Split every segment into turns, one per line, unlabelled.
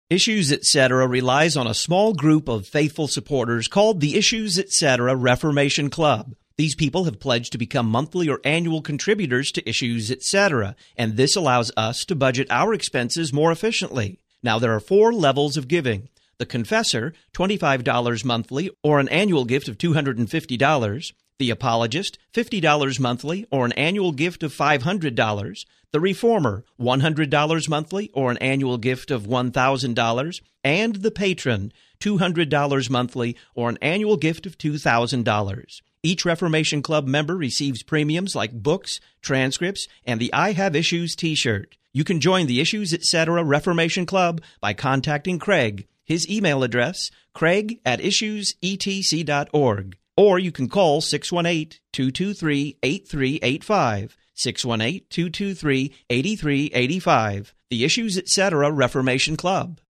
Issues Etc. relies on a small group of faithful supporters called the Issues Etc. Reformation Club. These people have pledged to become monthly or annual contributors to Issues Etc., and this allows us to budget our expenses more efficiently. Now, there are 4 levels of giving. The Confessor, $25 monthly or an annual gift of $250. The Apologist, $50 monthly or an annual gift of $500. The Reformer, $100 monthly or an annual gift of $1,000. And the Patron, $200 monthly or an annual gift of $2,000. Each Reformation Club member receives premiums like books, transcripts, and the I Have Issues t-shirt. You can join the Issues Etc. Reformation Club by contacting Craig. His email address, craig@issuesetc.org. Or you can call 618-223-8385, 618-223-8385, the Issues Etc. Reformation Club.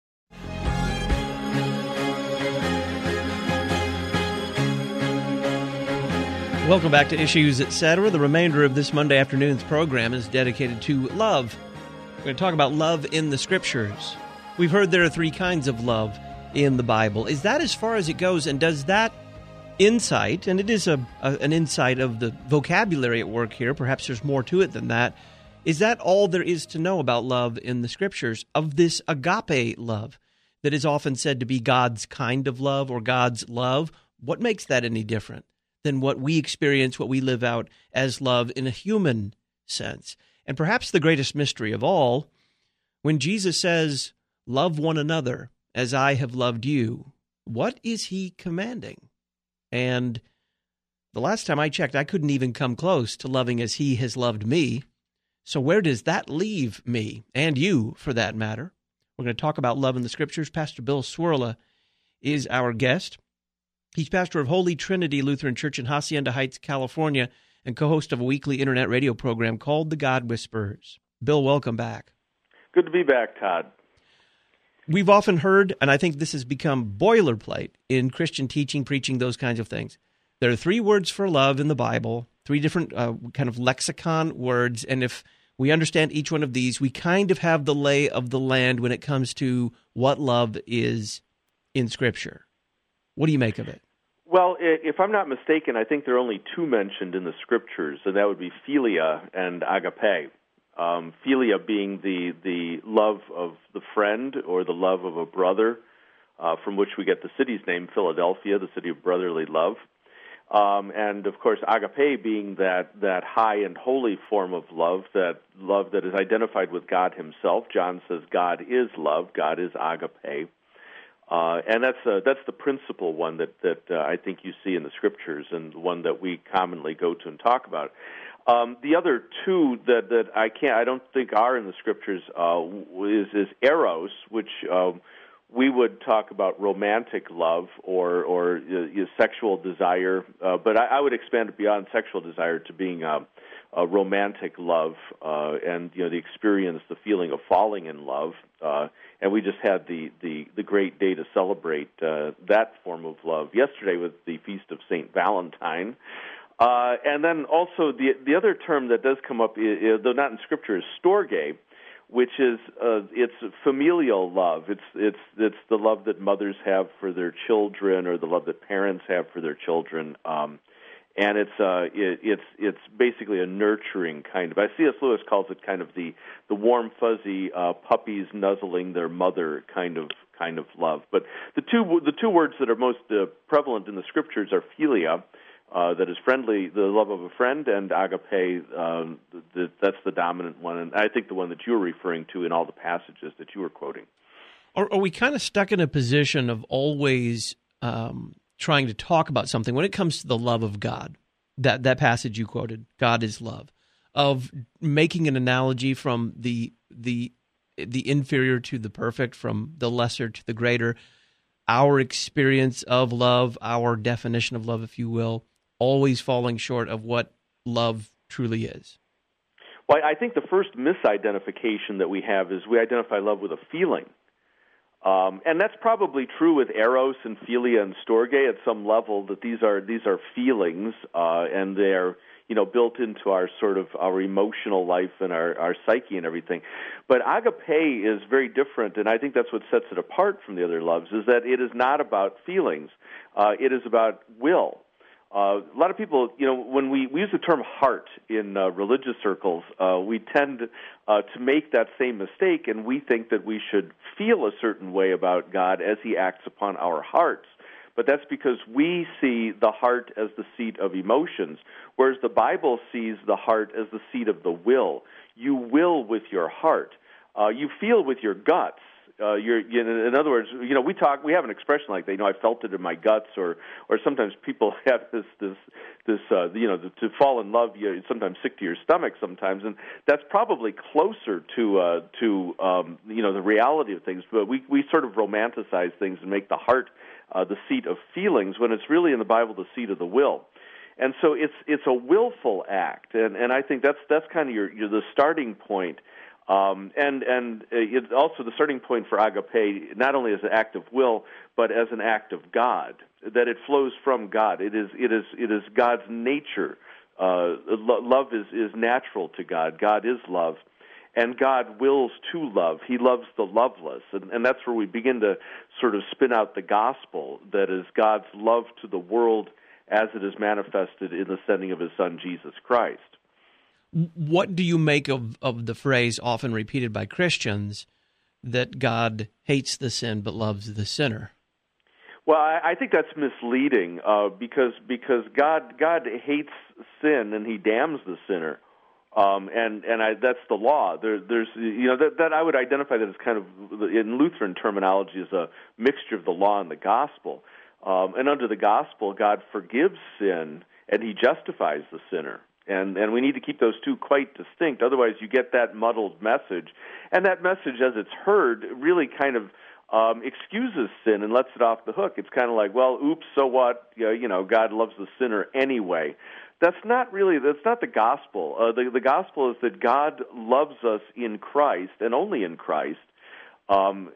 Welcome back to Issues Etc. The remainder of this Monday afternoon's program is dedicated to love. We're going to talk about love in the Scriptures. We've heard there are 3 kinds of love in the Bible. Is that as far as it goes? And does that insight, and it is an insight of the vocabulary at work here, perhaps there's more to it than that, is that all there is to know about love in the Scriptures, of this agape love that is often said to be God's kind of love or God's love? What makes that any different than what we experience, what we live out as love in a human sense? And perhaps the greatest mystery of all, when Jesus says, "Love one another as I have loved you," what is he commanding? And the last time I checked, I couldn't even come close to loving as he has loved me. So where does that leave me, and you, for that matter? We're going to talk about love in the Scriptures. Pastor Bill Cwirla is our guest. He's pastor of Holy Trinity Lutheran Church in Hacienda Heights, California, and co-host of a weekly internet radio program called The God Whisperers. Bill, welcome back.
Good to be back, Todd.
We've often heard, and I think this has become boilerplate in Christian teaching, preaching, those kinds of things. There are 3 words for love in the Bible, 3 different kind of lexicon words, and if we understand each one of these, we kind of have the lay of the land when it comes to what love is in Scripture. What do you make of it?
Well, if I'm not mistaken, I think there are only 2 mentioned in the Scriptures, and that would be philia and agape. Philia being the love of the friend or the love of a brother, from which we get the city's name, Philadelphia, the city of brotherly love. And, of course, agape being that high and holy form of love that is identified with God himself. John says God is love, God is agape. And that's the principal one that I think you see in the Scriptures, and one that we commonly go to and talk about. The other 2 that I don't think are in the Scriptures is eros, which we would talk about romantic love or sexual desire, but I would expand it beyond sexual desire to being a romantic love, and the experience, the feeling of falling in love. And we just had the great day to celebrate that form of love yesterday with the Feast of St. Valentine. And then also the other term that does come up, though not in Scripture, is storge, which is it's familial love. It's the love that mothers have for their children, or the love that parents have for their children. And it's basically a nurturing kind of. C.S. Lewis calls it kind of the warm, fuzzy puppies nuzzling their mother kind of love. But the two words that are most prevalent in the Scriptures are philia, that is friendly, the love of a friend, and agape, that's the dominant one, and I think the one that you were referring to in all the passages that you were quoting.
Are we kind of stuck in a position of always trying to talk about something when it comes to the love of God, that passage you quoted, God is love, of making an analogy from the inferior to the perfect, from the lesser to the greater, our experience of love, our definition of love, if you will, always falling short of what love truly is?
Well, I think the first misidentification that we have is we identify love with a feeling. And that's probably true with eros and philia and storge at some level, that these are feelings, and they're built into our sort of our emotional life and our psyche and everything. But agape is very different, and I think that's what sets it apart from the other loves, is that it is not about feelings. It is about will. A lot of people, when we use the term heart in religious circles, we tend to make that same mistake, and we think that we should feel a certain way about God as He acts upon our hearts. But that's because we see the heart as the seat of emotions, whereas the Bible sees the heart as the seat of the will. You will with your heart. You feel with your guts. In other words, we have an expression like that. I felt it in my guts, or sometimes people have this to fall in love. You're sometimes sick to your stomach sometimes, and that's probably closer to the reality of things. But we sort of romanticize things and make the heart the seat of feelings when it's really in the Bible the seat of the will. And so it's a willful act, and I think that's kind of the starting point. And it's also the starting point for agape, not only as an act of will, but as an act of God, that it flows from God. It is God's nature. Love is natural to God. God is love, and God wills to love. He loves the loveless, and that's where we begin to sort of spin out the gospel, that is God's love to the world as it is manifested in the sending of His Son, Jesus Christ.
What do you make of the phrase often repeated by Christians that God hates the sin but loves the sinner?
Well, I think that's misleading because God hates sin and He damns the sinner, that's the law. There's that I would identify that as kind of, in Lutheran terminology, as a mixture of the law and the gospel. And under the gospel, God forgives sin and He justifies the sinner. And we need to keep those two quite distinct. Otherwise, you get that muddled message. And that message, as it's heard, really kind of excuses sin and lets it off the hook. It's kind of like, well, oops, so what? God loves the sinner anyway. That's not the gospel. The gospel is that God loves us in Christ and only in Christ. And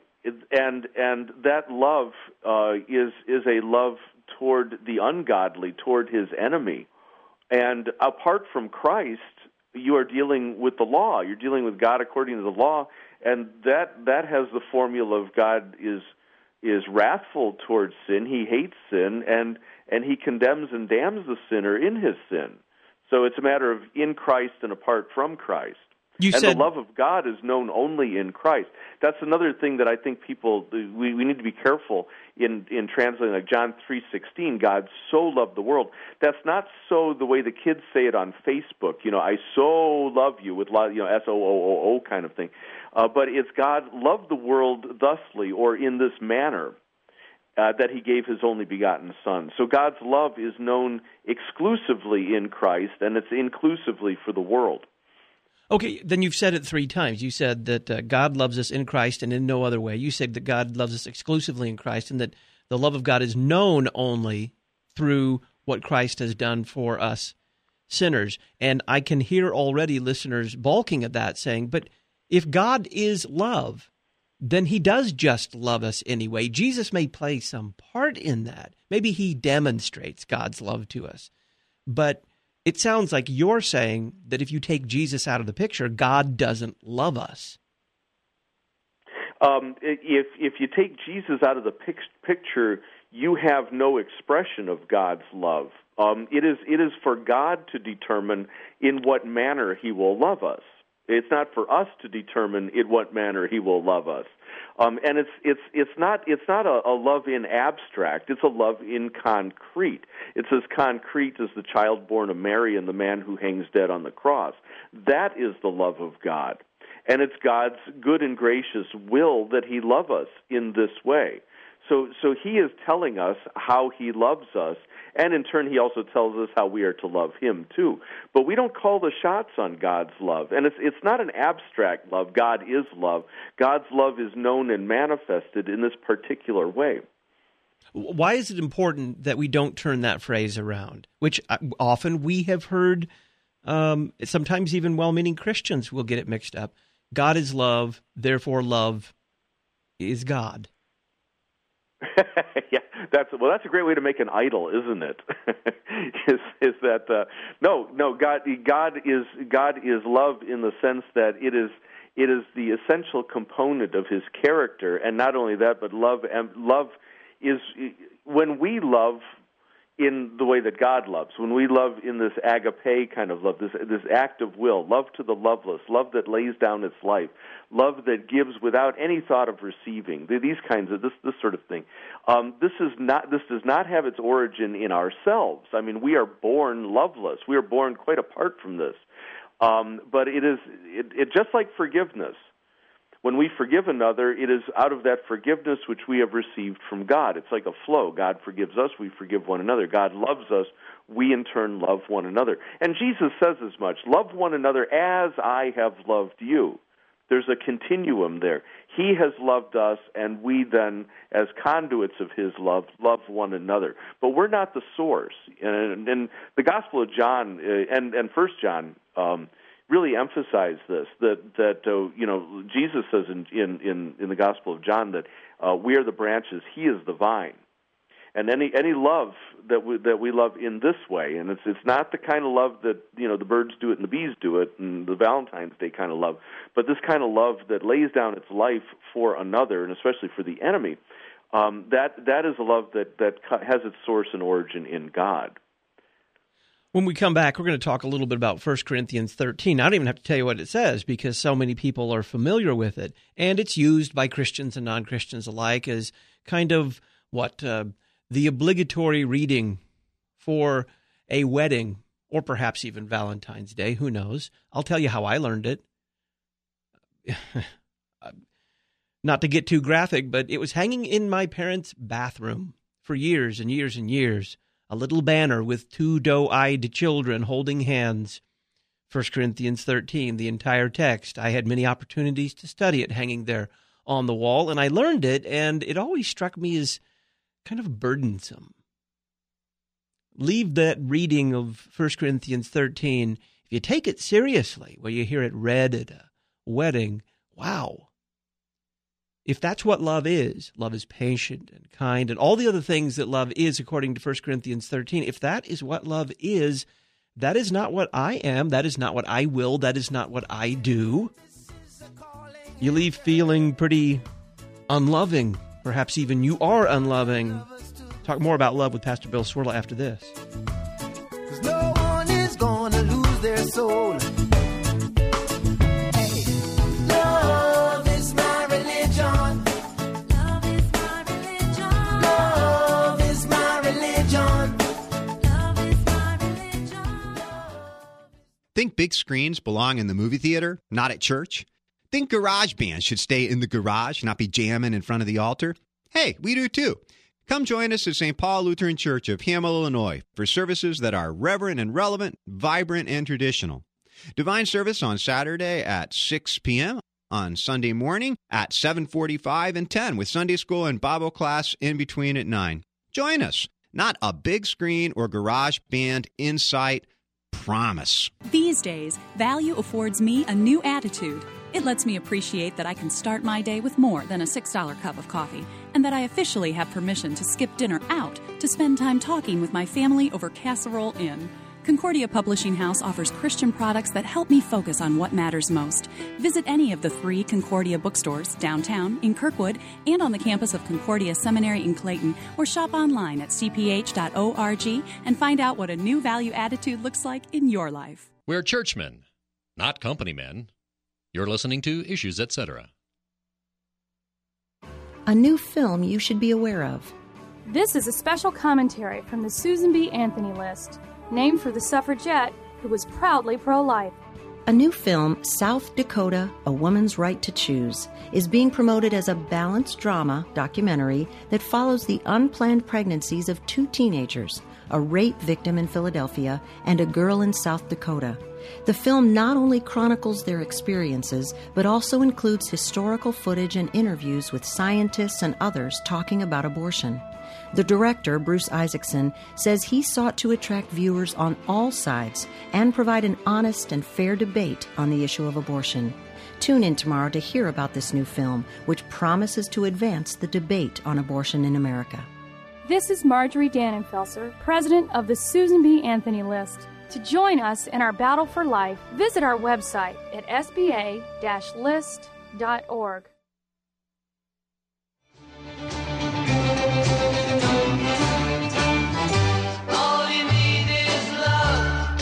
that love is a love toward the ungodly, toward His enemy. And apart from Christ, you are dealing with the law. You're dealing with God according to the law, and that has the formula of God is wrathful towards sin. He hates sin, and He condemns and damns the sinner in his sin. So it's a matter of in Christ and apart from Christ. The love of God is known only in Christ. That's another thing that I think people, we need to be careful in translating, like John 3:16, God so loved the world. That's not so the way the kids say it on Facebook, I so love you, with SOOO kind of thing. But it's God loved the world thusly, or in this manner, that He gave His only begotten Son. So God's love is known exclusively in Christ, and it's inclusively for the world.
Okay, then you've said it 3 times. You said that God loves us in Christ and in no other way. You said that God loves us exclusively in Christ, and that the love of God is known only through what Christ has done for us sinners. And I can hear already listeners balking at that, saying, but if God is love, then He does just love us anyway. Jesus may play some part in that. Maybe He demonstrates God's love to us. But it sounds like you're saying that if you take Jesus out of the picture, God doesn't love us.
If you take Jesus out of the picture, you have no expression of God's love. It is for God to determine in what manner He will love us. It's not for us to determine in what manner He will love us. And it's not a love in abstract. It's a love in concrete. It's as concrete as the child born of Mary and the man who hangs dead on the cross. That is the love of God. And it's God's good and gracious will that He love us in this way. So He is telling us how He loves us, and in turn He also tells us how we are to love Him too. But we don't call the shots on God's love, and it's not an abstract love. God is love. God's love is known and manifested in this particular way.
Why is it important that we don't turn that phrase around, which often we have heard, sometimes even well-meaning Christians will get it mixed up. God is love, therefore love is God.
Yeah, that's a great way to make an idol, isn't it? is that God is love in the sense that it is the essential component of His character, and not only that, but love is when we love in the way that God loves, when we love in this agape kind of love, this act of will, love to the loveless, love that lays down its life, love that gives without any thought of receiving, these kinds of this sort of thing. This does not have its origin in ourselves. I mean, we are born loveless. We are born quite apart from this. But it just like forgiveness. When we forgive another, it is out of that forgiveness which we have received from God. It's like a flow. God forgives us, we forgive one another. God loves us, we in turn love one another. And Jesus says as much, love one another as I have loved you. There's a continuum there. He has loved us, and we then, as conduits of His love, love one another. But we're not the source. And the Gospel of John and 1 John really emphasize this, that Jesus says in the Gospel of John that we are the branches, He is the vine. And any love that we love in this way, and it's not the kind of love that the birds do it and the bees do it, and the Valentine's Day kind of love, but this kind of love that lays down its life for another, and especially for the enemy, that is a love that has its source and origin in God.
When we come back, we're going to talk a little bit about 1 Corinthians 13. I don't even have to tell you what it says because so many people are familiar with it. And it's used by Christians and non-Christians alike as kind of the obligatory reading for a wedding or perhaps even Valentine's Day. Who knows? I'll tell you how I learned it. Not to get too graphic, but it was hanging in my parents' bathroom for years and years and years. A little banner with two doe-eyed children holding hands. 1 Corinthians 13, the entire text. I had many opportunities to study it hanging there on the wall, and I learned it, and it always struck me as kind of burdensome. Leave that reading of 1 Corinthians 13. If you take it seriously, where you hear it read at a wedding, wow. If that's what love is patient and kind and all the other things that love is according to 1 Corinthians 13, if that is what love is, that is not what I am, that is not what I will, that is not what I do. You leave feeling pretty unloving. Perhaps even you are unloving. Talk more about love with Pastor Bill Cwirla after this.
'Cause no one is gonna lose their soul.
Think big screens belong in the movie theater, not at church? Think garage bands should stay in the garage, not be jamming in front of the altar? Hey, we do too. Come join us at St. Paul Lutheran Church of Hamill, Illinois, for services that are reverent and relevant, vibrant and traditional. Divine service on Saturday at 6 p.m., on Sunday morning at 7:45 and 10, with Sunday school and Bible class in between at 9. Join us. Not a big screen or garage band in sight. Promise.
These days, value affords me a new attitude. It lets me appreciate that I can start my day with more than a $6 cup of coffee, and that I officially have permission to skip dinner out to spend time talking with my family over Casserole Inn. Concordia Publishing House offers Christian products that help me focus on what matters most. Visit any of the 3 Concordia bookstores downtown, in Kirkwood, and on the campus of Concordia Seminary in Clayton, or shop online at cph.org and find out what a new value attitude looks like in your life.
We're churchmen, not company men. You're listening to Issues, Etc.
A new film you should be aware of.
This is a special commentary from the Susan B. Anthony list, named for the suffragette who was proudly pro-life.
A new film, South Dakota, A Woman's Right to Choose, is being promoted as a balanced drama documentary that follows the unplanned pregnancies of 2 teenagers, a rape victim in Philadelphia and a girl in South Dakota. The film not only chronicles their experiences, but also includes historical footage and interviews with scientists and others talking about abortion. The director, Bruce Isaacson, says he sought to attract viewers on all sides and provide an honest and fair debate on the issue of abortion. Tune in tomorrow to hear about this new film, which promises to advance the debate on abortion in America.
This is Marjorie Dannenfelser, president of the Susan B. Anthony List. To join us in our battle for life, visit our website at sba-list.org.
All you need is love.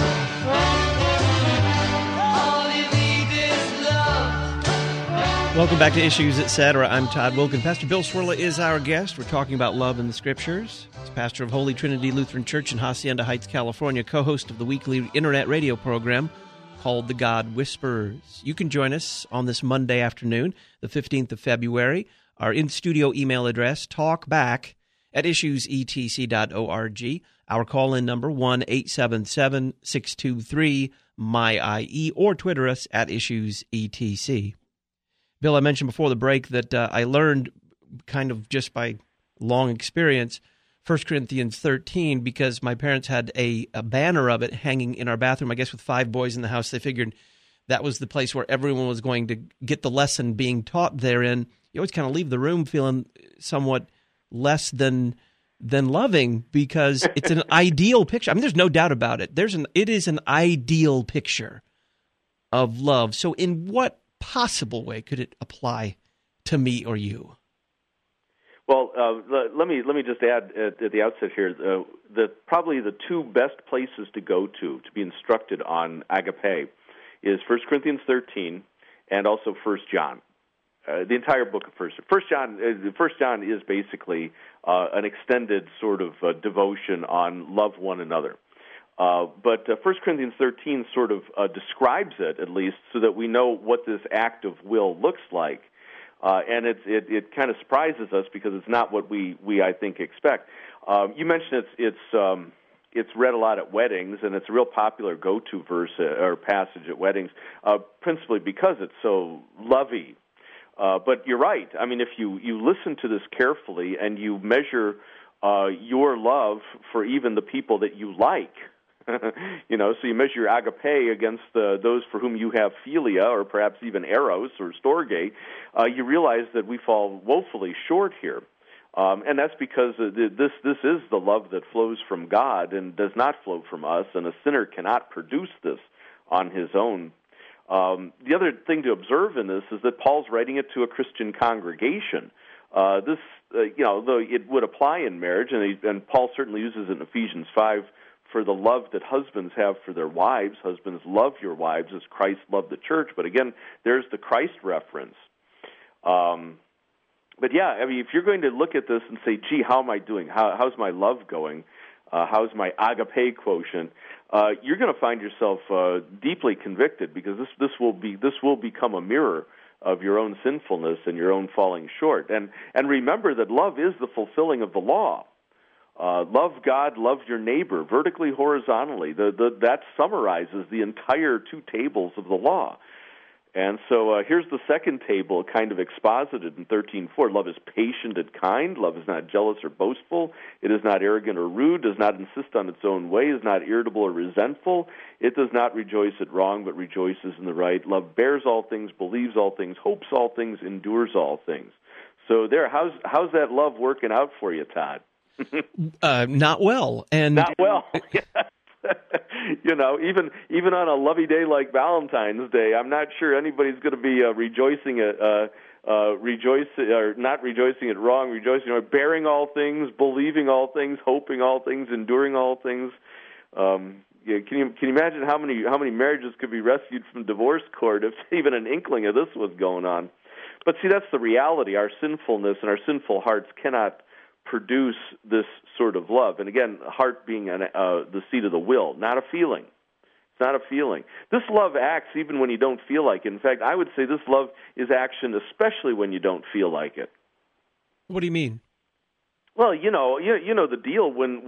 All you need is love.
Welcome back to Issues Etc. I'm Todd Wilken. Pastor Bill Swirla is our guest. We're talking about love in the Scriptures. He's pastor of Holy Trinity Lutheran Church in Hacienda Heights, California, co-host of the weekly internet radio program called The God Whisperers. You can join us on this Monday afternoon, the 15th of February. Our in-studio email address, talkback@issuesetc.org. Our call-in number, 1-877-623-MY-IE, or Twitter us at IssuesETC. Bill, I mentioned before the break that I learned kind of just by long experience 1 Corinthians 13 because my parents had a banner of it hanging in our bathroom. I guess with 5 boys in the house, they figured that was the place where everyone was going to get the lesson being taught therein. You always kind of leave the room feeling somewhat less than loving because it's an ideal picture. I mean, there's no doubt about it. It is an ideal picture of love. So in what possible way could it apply to me or you?
Well, let me just add at the outset here that probably the two best places to go to be instructed on agape is 1 Corinthians 13 and also 1 John. The entire book of 1 John is basically an extended sort of devotion on love one another. But 1 Corinthians 13 sort of describes it, at least, so that we know what this act of will looks like. And it kind of surprises us because it's not what we I think, expect. You mentioned it's read a lot at weddings, and it's a real popular go-to verse or passage at weddings, principally because it's so lovey. But you're right. I mean, if you listen to this carefully and you measure your love for even the people that you like, so you measure your agape against those for whom you have philia or perhaps even eros or storge, you realize that we fall woefully short here. And that's because this is the love that flows from God and does not flow from us, and a sinner cannot produce this on his own. The other thing to observe in this is that Paul's writing it to a Christian congregation. Though it would apply in marriage, and Paul certainly uses it in Ephesians 5 for the love that husbands have for their wives. Husbands, love your wives as Christ loved the church. But again, there's the Christ reference. But yeah, I mean, if you're going to look at this and say, gee, how am I doing? How's my love going? How's my agape quotient? You're going to find yourself deeply convicted because this will become a mirror of your own sinfulness and your own falling short. And remember that love is the fulfilling of the law. Love God, love your neighbor, vertically, horizontally. That summarizes the entire 2 tables of the law. And so here's the second table kind of exposited in 13:4. Love is patient and kind. Love is not jealous or boastful. It is not arrogant or rude, does not insist on its own way, is not irritable or resentful. It does not rejoice at wrong, but rejoices in the right. Love bears all things, believes all things, hopes all things, endures all things. So how's that love working out for you, Todd?
Not well. And
not well. Even on a lovey day like Valentine's Day, I'm not sure anybody's going to be rejoicing at not rejoicing at wrong, rejoicing at bearing all things, believing all things, hoping all things, enduring all things. Can you imagine how many marriages could be rescued from divorce court if even an inkling of this was going on? But see, that's the reality. Our sinfulness and our sinful hearts cannot produce this sort of love. And again, heart being the seat of the will, not a feeling. It's not a feeling. This love acts even when you don't feel like it. In fact, I would say this love is action especially when you don't feel like it.
What do you mean?
Well, you know the deal when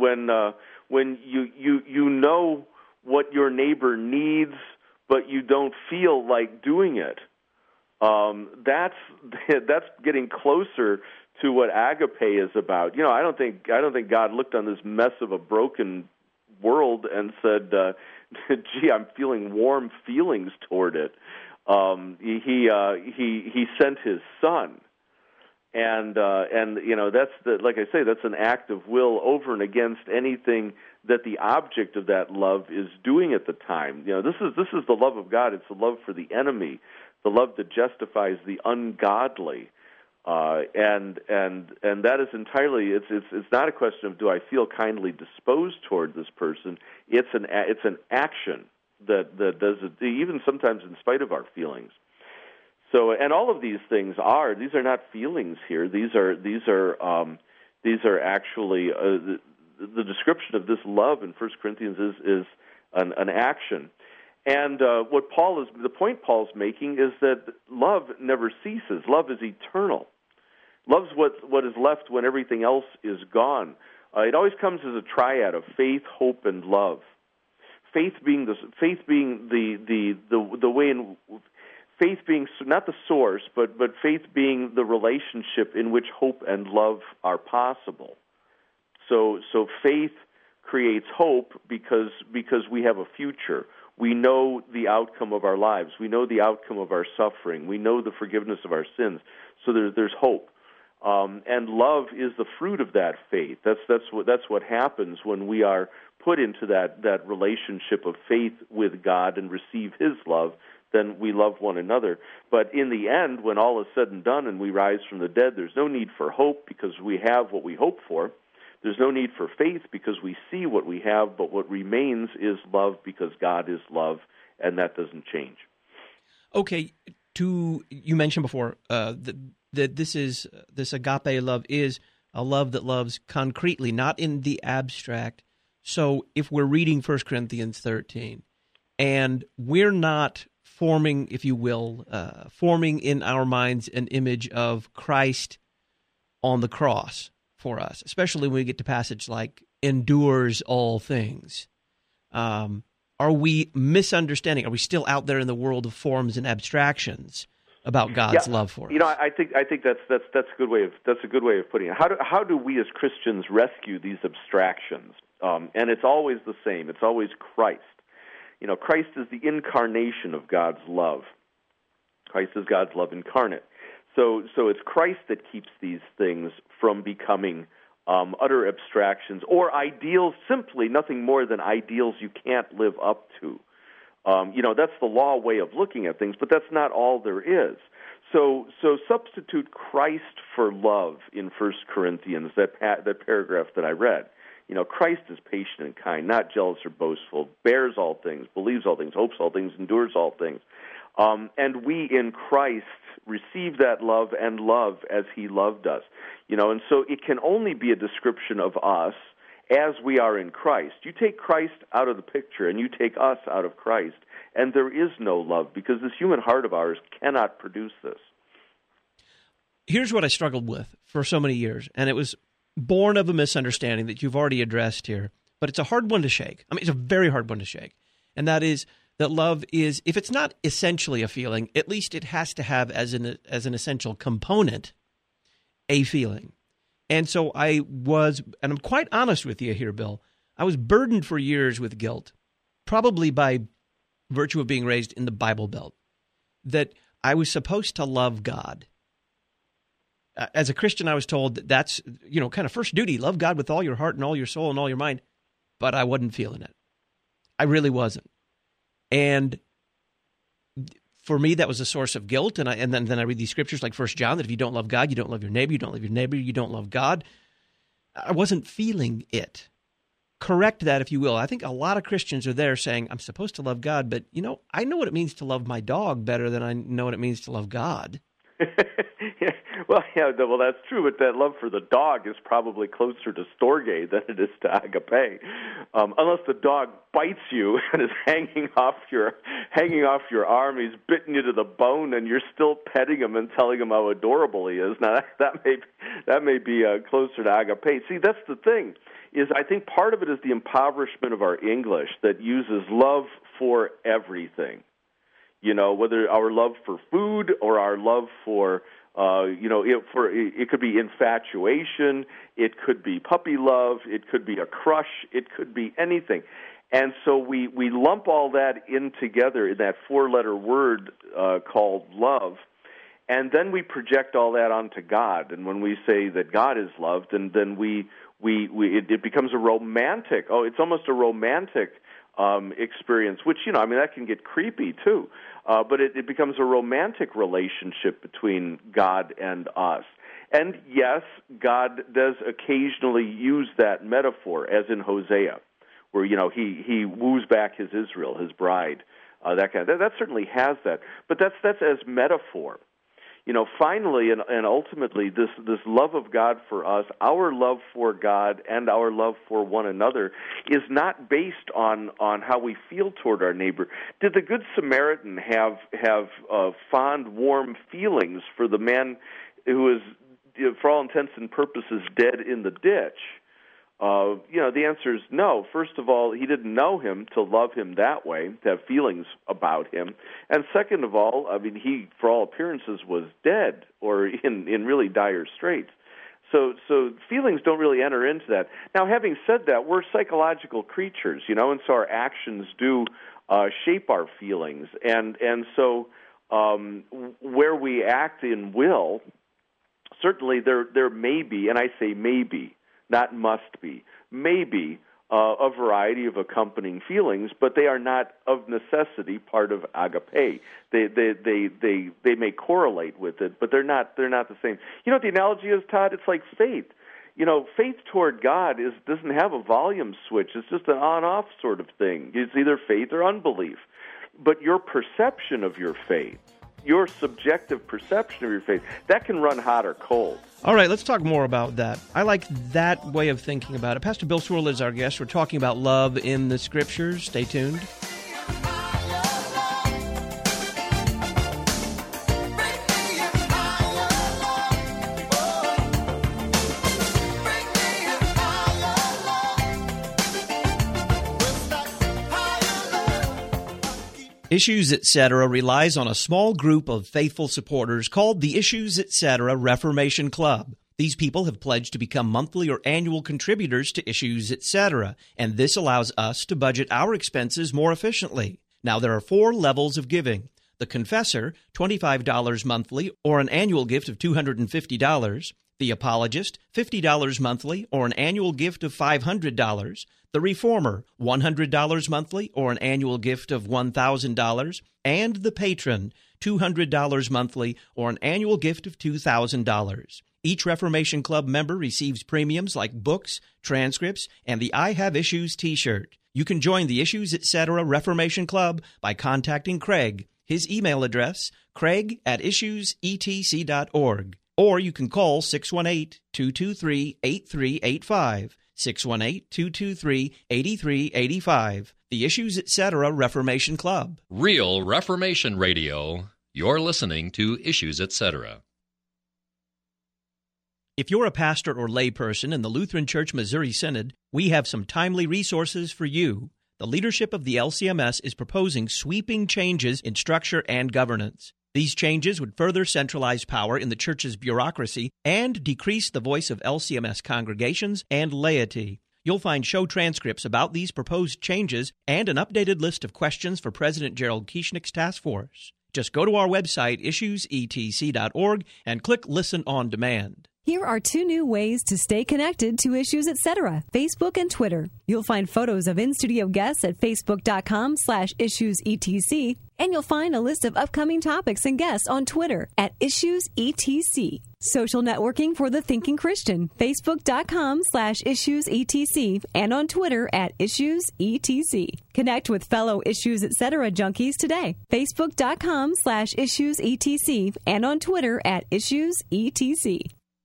you know what your neighbor needs, but you don't feel like doing it. That's getting closer to what agape is about. I don't think God looked on this mess of a broken world and said, "Gee, I'm feeling warm feelings toward it." He sent his Son. And that's like I say, that's an act of will over and against anything that the object of that love is doing at the time. This is the love of God. It's the love for the enemy, the love that justifies the ungodly, and that is entirely. It's not a question of do I feel kindly disposed toward this person. It's an action that does it, even sometimes in spite of our feelings. So, and all of these things these are not feelings here. These are actually the description of this love in 1 Corinthians is an action. And the point Paul's making is that love never ceases. Love is eternal. Love's what is left when everything else is gone. It always comes as a triad of faith, hope, and love. Faith being the way in. Faith being not the source, but faith being the relationship in which hope and love are possible. So faith creates hope because we have a future. We know the outcome of our lives. We know the outcome of our suffering. We know the forgiveness of our sins. So there's hope. And love is the fruit of that faith. That's what happens when we are put into that relationship of faith with God and receive His love. Then we love one another. But in the end, when all is said and done and we rise from the dead, there's no need for hope because we have what we hope for. There's no need for faith because we see what we have, but what remains is love because God is love, and that doesn't change.
Okay, you mentioned before that this agape love is a love that loves concretely, not in the abstract. So if we're reading 1 Corinthians 13, and we're not forming, if you will, forming in our minds an image of Christ on the cross for us, especially when we get to passage like endures all things. Are we misunderstanding? Are we still out there in the world of forms and abstractions about God's love for us?
I think that's a good way of putting it. How do we as Christians rescue these abstractions? And it's always the same. It's always Christ. Christ is the incarnation of God's love. Christ is God's love incarnate. So it's Christ that keeps these things from becoming utter abstractions or ideals, simply nothing more than ideals you can't live up to. That's the law way of looking at things, but that's not all there is. So substitute Christ for love in 1 Corinthians, that paragraph that I read. Christ is patient and kind, not jealous or boastful, bears all things, believes all things, hopes all things, endures all things. And we in Christ receive that love and love as He loved us. And so it can only be a description of us as we are in Christ. You take Christ out of the picture and you take us out of Christ, and there is no love because this human heart of ours cannot produce this.
Here's what I struggled with for so many years, and it was born of a misunderstanding that you've already addressed here, but it's a hard one to shake. It's a very hard one to shake, and that is that love is, if it's not essentially a feeling, at least it has to have as an essential component a feeling. And so I was, and I'm quite honest with you here, Bill, I was burdened for years with guilt, probably by virtue of being raised in the Bible Belt, that I was supposed to love God. As a Christian, I was told that that's, kind of first duty, love God with all your heart and all your soul and all your mind, but I wasn't feeling it. I really wasn't. And for me, that was a source of guilt. And then I read these scriptures like 1 John, that if you don't love God, you don't love your neighbor, you don't love your neighbor, you don't love God. I wasn't feeling it. Correct that, if you will. I think a lot of Christians are there saying, I'm supposed to love God, but, I know what it means to love my dog better than I know what it means to love God.
Well, that's true, but that love for the dog is probably closer to storge than it is to agape, unless the dog bites you and is hanging off your arm. He's bitten you to the bone, and you're still petting him and telling him how adorable he is. Now that may be closer to agape. See, that's the thing. Is I think part of it is the impoverishment of our English that uses love for everything. Whether our love for food or our love for, it could be infatuation, it could be puppy love, it could be a crush, it could be anything. And so we lump all that in together in that four-letter word called love, and then we project all that onto God. And when we say that God is loved, then it becomes a romantic. Oh, it's almost a romantic experience, which that can get creepy too. But it becomes a romantic relationship between God and us. And yes, God does occasionally use that metaphor, as in Hosea, where he woos back his Israel, his bride, that certainly has that. But that's as metaphor. Finally and ultimately, this love of God for us, our love for God and our love for one another, is not based on how we feel toward our neighbor. Did the Good Samaritan have fond, warm feelings for the man who is, for all intents and purposes, dead in the ditch? The answer is no. First of all, he didn't know him to love him that way, to have feelings about him. And second of all, he, for all appearances, was dead or in really dire straits. So feelings don't really enter into that. Now, having said that, we're psychological creatures, and so our actions do shape our feelings. And so where we act in will, certainly there may be, and I say maybe, not must be, maybe a variety of accompanying feelings, but they are not of necessity part of agape. They may correlate with it, but they're not the same. You know what the analogy is, Todd? It's like faith. Faith toward God doesn't have a volume switch. It's just an on-off sort of thing. It's either faith or unbelief. But your perception of your faith, your subjective perception of your faith, that can run hot or cold.
All right, let's talk more about that. I like that way of thinking about it. Pastor Bill Swirl is our guest. We're talking about love in the Scriptures. Stay tuned. Issues Etc. relies on a small group of faithful supporters called the Issues Etc. Reformation Club. These people have pledged to become monthly or annual contributors to Issues Etc., and this allows us to budget our expenses more efficiently. Now, there are 4 levels of giving. The Confessor, $25 monthly or an annual gift of $250. The Apologist, $50 monthly or an annual gift of $500. The Reformer, $100 monthly or an annual gift of $1,000. And the Patron, $200 monthly or an annual gift of $2,000. Each Reformation Club member receives premiums like books, transcripts, and the I Have Issues t-shirt. You can join the Issues Etc. Reformation Club by contacting Craig. His email address, craig@issuesetc.org. Or you can call 618-223-8385, 618-223-8385. The Issues Etc. Reformation Club.
Real Reformation Radio. You're listening to Issues Etc.
If you're a pastor or layperson in the Lutheran Church Missouri Synod, we have some timely resources for you. The leadership of the LCMS is proposing sweeping changes in structure and governance. These changes would further centralize power in the church's bureaucracy and decrease the voice of LCMS congregations and laity. You'll find show transcripts about these proposed changes and an updated list of questions for President Gerald Kieschnick's task force. Just go to our website, issuesetc.org, and click Listen on Demand.
Here are 2 new ways to stay connected to Issues Etc., Facebook and Twitter. You'll find photos of in-studio guests at facebook.com/issuesetc, and you'll find a list of upcoming topics and guests on Twitter at issuesetc. Social networking for the thinking Christian, facebook.com/issuesetc, and on Twitter at issuesetc. Connect with fellow Issues Etc. junkies today, facebook.com/issuesetc, and on Twitter at issuesetc.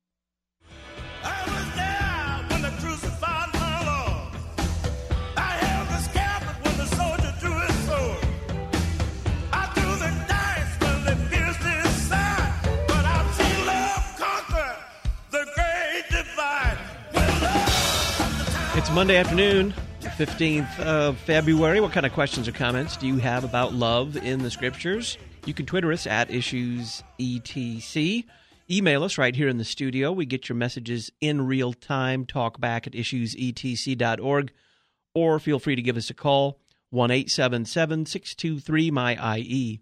I was there when they crucified my Lord. I held the scabbard when the soldier drew his sword. I threw the dice when they pierced his side. But I've seen love conquer the great divide.
It's Monday afternoon, the 15th of February. What kind of questions or comments do you have about love in the Scriptures? You can Twitter us at IssuesETC. Email us right here in the studio. We get your messages in real time. Talk back at issuesetc.org. or feel free to give us a call, 1-877-623-MY-IE,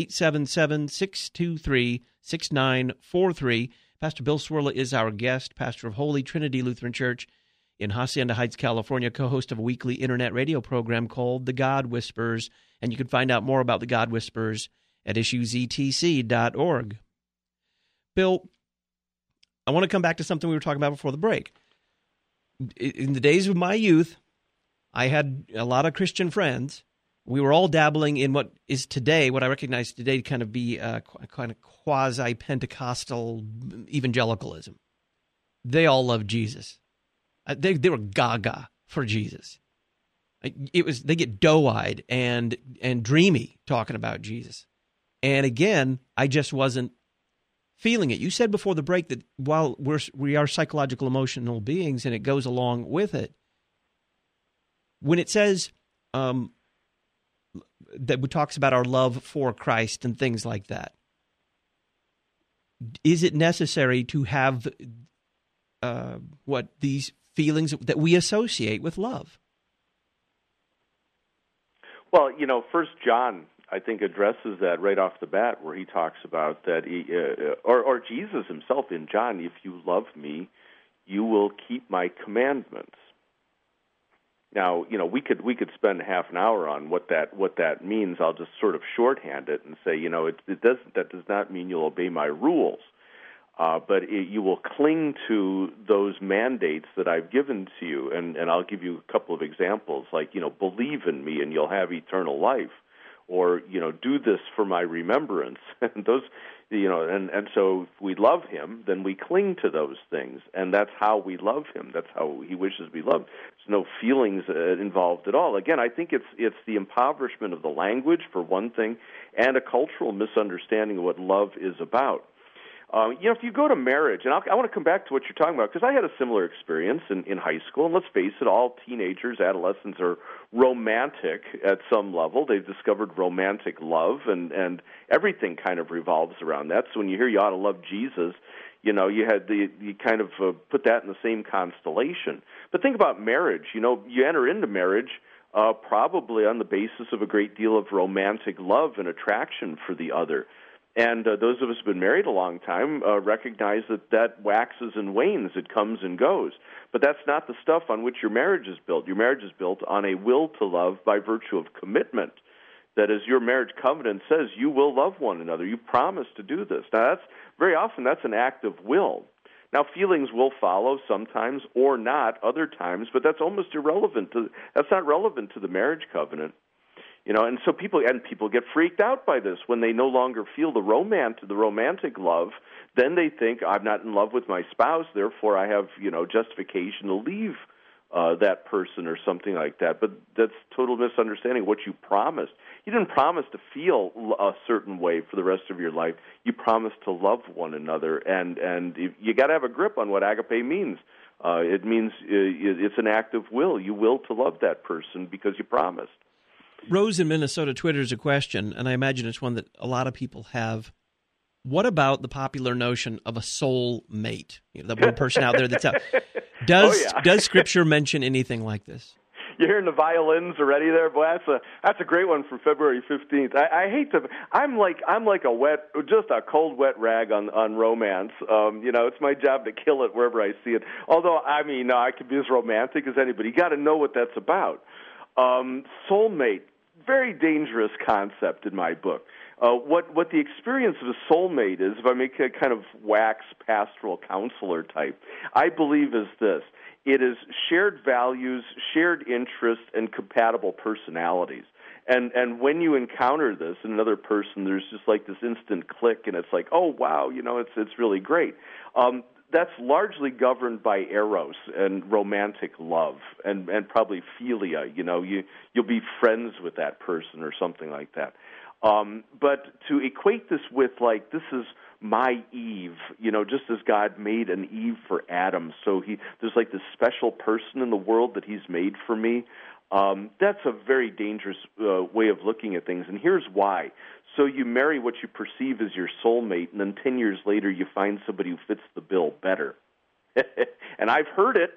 877-623-6943. Pastor Bill Cwirla is our guest, pastor of Holy Trinity Lutheran Church in Hacienda Heights, California, co-host of a weekly internet radio program called The God Whispers, and you can find out more about The God Whispers at issuesetc.org. Bill, I want to come back to something we were talking about before the break. In the days of my youth, I had a lot of Christian friends. We were all dabbling in what is today, what I recognize today to kind of be a kind of quasi-Pentecostal evangelicalism. They all loved Jesus. They were gaga for Jesus. They get doe-eyed and dreamy talking about Jesus. And again, I just wasn't feeling it. You said before the break that while we are psychological, emotional beings, and it goes along with it, when it says that it talks about our love for Christ and things like that, is it necessary to have these feelings that we associate with love?
Well, 1 John, I think, addresses that right off the bat, where he talks about that, or Jesus himself in John, if you love me, you will keep my commandments. Now, we could spend half an hour on what that means. I'll just sort of shorthand it and say, that does not mean you'll obey my rules, but you will cling to those mandates that I've given to you. And I'll give you a couple of examples, like, believe in me and you'll have eternal life, or, do this for my remembrance. And those, and so if we love him, then we cling to those things, and that's how we love him. That's how he wishes to be loved. There's no feelings involved at all. Again, I think it's the impoverishment of the language, for one thing, and a cultural misunderstanding of what love is about. If you go to marriage, and I want to come back to what you're talking about, because I had a similar experience in high school, and let's face it, all teenagers, adolescents are romantic at some level. They've discovered romantic love, and everything kind of revolves around that. So when you hear you ought to love Jesus, you kind of put that in the same constellation. But think about marriage. You enter into marriage probably on the basis of a great deal of romantic love and attraction for the other. And those of us who have been married a long time recognize that waxes and wanes. It comes and goes. But that's not the stuff on which your marriage is built. Your marriage is built on a will to love by virtue of commitment. That as your marriage covenant says, you will love one another. You promise to do this. Now, very often that's an act of will. Now, feelings will follow sometimes or not other times, but that's almost irrelevant. That's not relevant to the marriage covenant. And so people get freaked out by this when they no longer feel the romantic love. Then they think, I'm not in love with my spouse, therefore I have, justification to leave that person or something like that. But that's total misunderstanding of what you promised. You didn't promise to feel a certain way for the rest of your life. You promised to love one another, and you got to have a grip on what agape means. It means it's an act of will. You will to love that person because you promised.
Rose in Minnesota twitters a question, and I imagine it's one that a lot of people have. What about the popular notion of a soul mate? The one person out there that's out. Does Scripture mention anything like this?
You're hearing the violins already there, boy. That's a great one from February 15th. I hate to. I'm like a cold, wet rag on romance. It's my job to kill it wherever I see it. Although I could be as romantic as anybody. You got to know what that's about. Soulmate. Very dangerous concept in my book. What the experience of a soulmate is, if I make a kind of wax pastoral counselor type, I believe is this. It is shared values, shared interests, and compatible personalities. And when you encounter this in another person, there's just like this instant click, and it's like, oh, wow, it's really great. That's largely governed by eros and romantic love and probably philia. You'll be friends with that person or something like that. But to equate this with this is my Eve, just as God made an Eve for Adam, so there's this special person in the world that he's made for me. That's a very dangerous way of looking at things, and here's why. So you marry what you perceive as your soulmate, and then 10 years later you find somebody who fits the bill better. And I've heard it,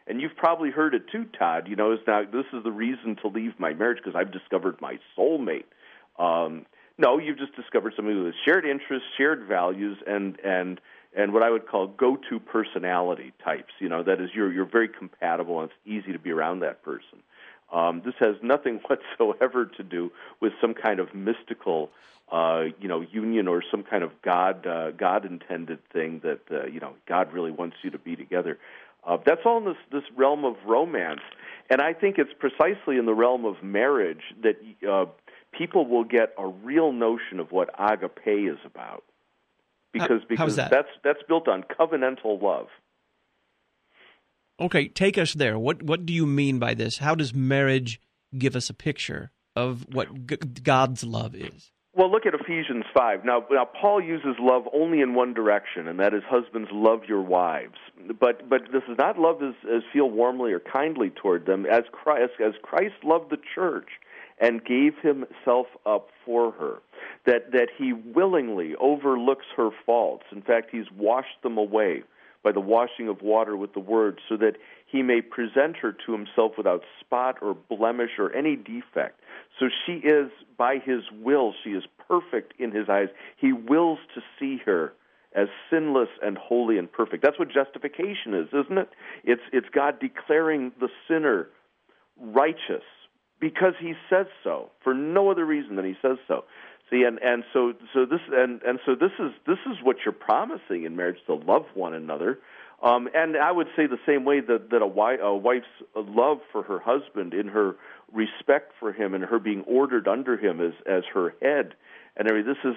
and you've probably heard it too, Todd, you know, is now this is the reason to leave my marriage because I've discovered my soulmate. No, you've just discovered somebody with shared interests, shared values, and what I would call go-to personality types. You know, that is, you're very compatible, and it's easy to be around that person. This has nothing whatsoever to do with some kind of mystical, union or some kind of God intended thing that God really wants you to be together. That's all in this realm of romance, and I think it's precisely in the realm of marriage that people will get a real notion of what agape is about, because that's built on covenantal love.
Okay, take us there. What do you mean by this? How does marriage give us a picture of what God's love is?
Well, look at Ephesians 5. Now, Paul uses love only in one direction, and that is husbands, love your wives. But this is not love as feel warmly or kindly toward them, as Christ loved the church and gave himself up for her, that he willingly overlooks her faults. In fact, he's washed them away by the washing of water with the word, so that he may present her to himself without spot or blemish or any defect. So she is, by his will, she is perfect in his eyes. He wills to see her as sinless and holy and perfect. That's what justification is, isn't it? It's God declaring the sinner righteous because he says so, for no other reason than he says so. See, so this is what you're promising in marriage, to love one another. And I would say the same way that a wife's love for her husband, in her respect for him and her being ordered under him as her head, and everything. This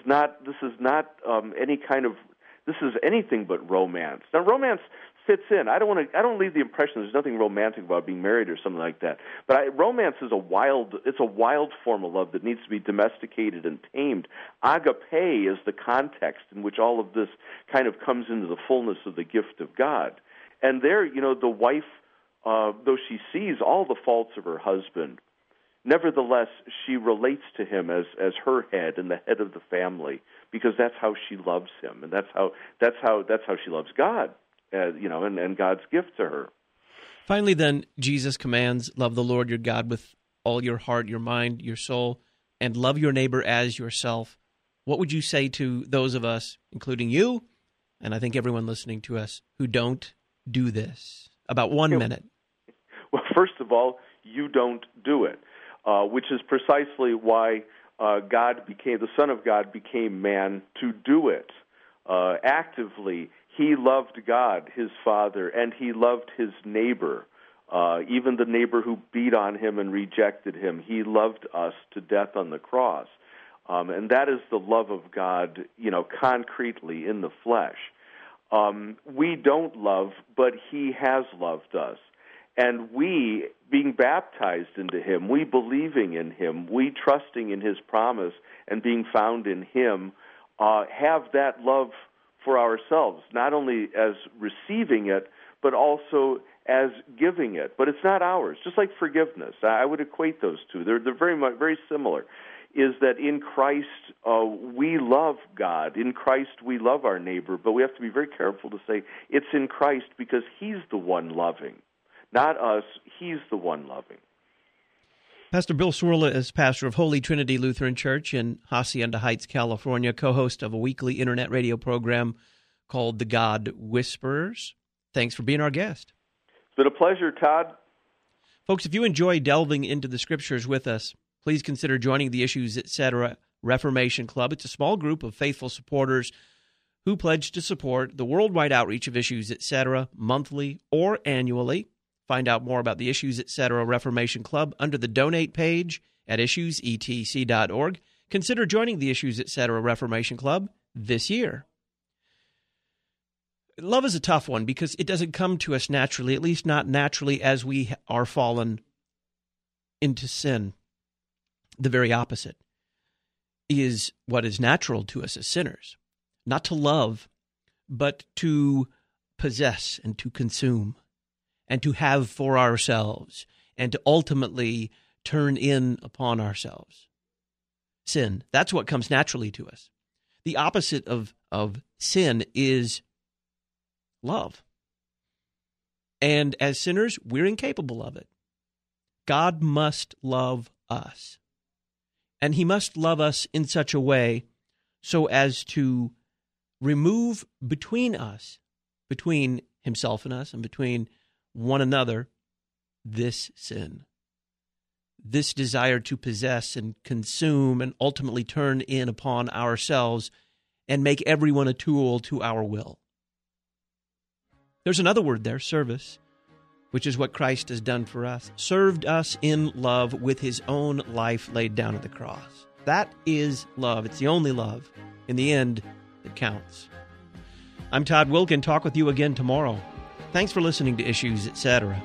is anything but romance. Now, romance fits in. I don't leave the impression there's nothing romantic about being married or something like that. But romance is a wild form of love that needs to be domesticated and tamed. Agape is the context in which all of this kind of comes into the fullness of the gift of God. And there, the wife, though she sees all the faults of her husband, nevertheless she relates to him as her head and the head of the family, because that's how she loves him, and that's how she loves God. And God's gift to her.
Finally, then, Jesus commands, love the Lord your God with all your heart, your mind, your soul, and love your neighbor as yourself. What would you say to those of us, including you, and I think everyone listening to us, who don't do this? About 1 minute.
Well, first of all, you don't do it, which is precisely why the Son of God became man, to do it actively. He loved God, his Father, and he loved his neighbor, even the neighbor who beat on him and rejected him. He loved us to death on the cross. And that is the love of God, concretely in the flesh. We don't love, but he has loved us. And we, being baptized into him, we believing in him, we trusting in his promise and being found in him, have that love for ourselves, not only as receiving it, but also as giving it. But it's not ours, just like forgiveness. I would equate those two. They're very similar, is that in Christ we love God. In Christ we love our neighbor, but we have to be very careful to say it's in Christ because he's the one loving, not us. He's the one loving.
Pastor Bill Cwirla is pastor of Holy Trinity Lutheran Church in Hacienda Heights, California, co-host of a weekly internet radio program called The God Whisperers. Thanks for being our guest.
It's been a pleasure, Todd.
Folks, if you enjoy delving into the Scriptures with us, please consider joining the Issues Etc. Reformation Club. It's a small group of faithful supporters who pledge to support the worldwide outreach of Issues Etc. monthly or annually. Find out more about the Issues Etc. Reformation Club under the donate page at issuesetc.org. Consider joining the Issues Etc. Reformation Club this year. Love is a tough one because it doesn't come to us naturally, at least not naturally as we are fallen into sin. The very opposite is what is natural to us as sinners. Not to love, but to possess and to consume, and to have for ourselves, and to ultimately turn in upon ourselves. Sin, that's what comes naturally to us. The opposite of sin is love. And as sinners, we're incapable of it. God must love us. And he must love us in such a way so as to remove between us, between himself and us, and between one another, this sin, this desire to possess and consume and ultimately turn in upon ourselves and make everyone a tool to our will. There's another word there, service, which is what Christ has done for us, served us in love with his own life laid down at the cross. That is love. It's the only love, in the end, that counts. I'm Todd Wilken. Talk with you again tomorrow. Thanks for listening to Issues, Etc.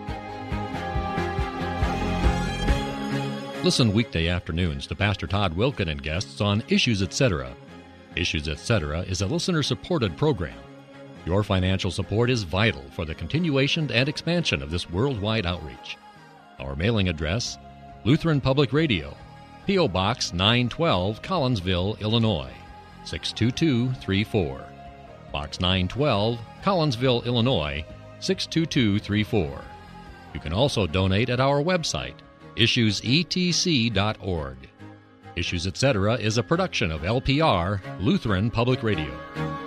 Listen weekday afternoons to Pastor Todd Wilken and guests on Issues, Etc. Issues, Etc. is a listener-supported program. Your financial support is vital for the continuation and expansion of this worldwide outreach. Our mailing address, Lutheran Public Radio, P.O. Box 912, Collinsville, Illinois, 62234. Box 912, Collinsville, Illinois, 62234. You can also donate at our website, issuesetc.org. Issues, Etc. is a production of LPR, Lutheran Public Radio.